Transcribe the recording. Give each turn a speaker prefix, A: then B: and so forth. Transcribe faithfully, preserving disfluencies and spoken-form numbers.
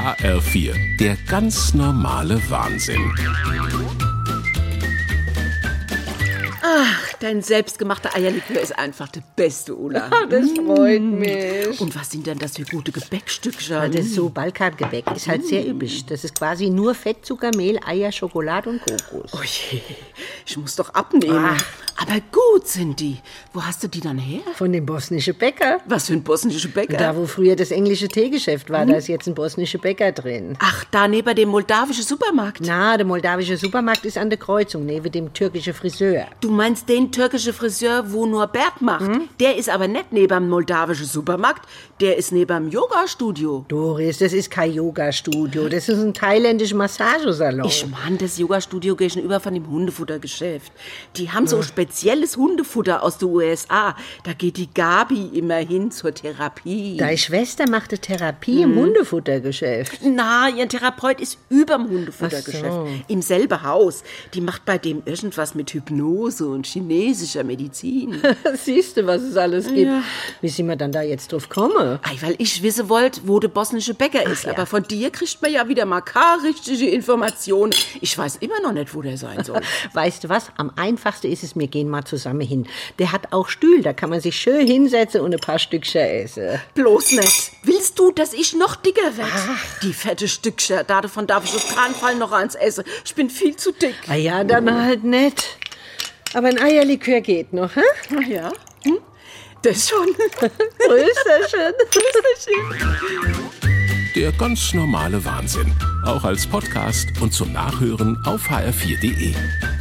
A: H R vier, der ganz normale Wahnsinn.
B: Ach, dein selbstgemachter Eierlikör ist einfach der beste, Ulla.
C: Das freut mich.
B: Und was sind denn das für gute Gebäckstückchen?
C: Ja, das ist so Balkangebäck. Ist halt sehr üppig. Das ist quasi nur Fett, Zucker, Mehl, Eier, Schokolade und Kokos.
B: Oh je, ich muss doch abnehmen.
C: Ah.
B: Aber gut sind die. Wo hast du die dann her?
C: Von dem bosnischen Bäcker.
B: Was für ein bosnischer Bäcker?
C: Da, wo früher das englische Teegeschäft war, da ist jetzt ein bosnischer Bäcker drin.
B: Ach, da neben dem moldawischen Supermarkt.
C: Na, der moldawische Supermarkt ist an der Kreuzung, neben dem türkischen Friseur.
B: Du meinst den türkischen Friseur, wo nur Bert macht?
C: Hm?
B: Der ist aber nicht neben dem moldawischen Supermarkt, der ist neben dem Yoga-Studio.
C: Doris, das ist kein Yoga-Studio, das ist ein thailändischer Massagesalon.
B: Ich meine, das Yoga-Studio geht schon über von dem Hundefuttergeschäft. Die haben so spezielles Hundefutter aus den U S A. Da geht die Gabi immer hin zur Therapie.
C: Deine Schwester machte Therapie im Hundefuttergeschäft.
B: Na, ihr Therapeut ist überm Hundefuttergeschäft.
C: Ach so.
B: Im selben Haus. Die macht bei dem irgendwas mit Hypnose und chinesischer Medizin.
C: Siehst du, was es alles gibt.
B: Ja.
C: Wie sind wir dann da jetzt drauf kommen?
B: Ei, weil ich wissen wollte, wo der bosnische Bäcker ist.
C: ja.
B: Aber von dir kriegt man ja wieder mal keine richtige Informationen. Ich weiß immer noch nicht, wo der sein soll.
C: Weißt du was? Am einfachsten ist es, wir gehen mal zusammen hin. Der hat auch Stühl, da kann man sich schön hinsetzen und ein paar Stückchen essen.
B: Bloß nicht. Willst du, dass ich noch dicker werde? Die fette Stückchen, davon darf ich auf keinen Fall noch eins essen. Ich bin viel zu dick.
C: Ah ja, dann halt nicht. Aber ein Eierlikör geht noch, hä?
B: Ach ja, hm? Das schon.
C: Grüßerchen.
A: Der ganz normale Wahnsinn. Auch als Podcast und zum Nachhören auf h r vier punkt d e.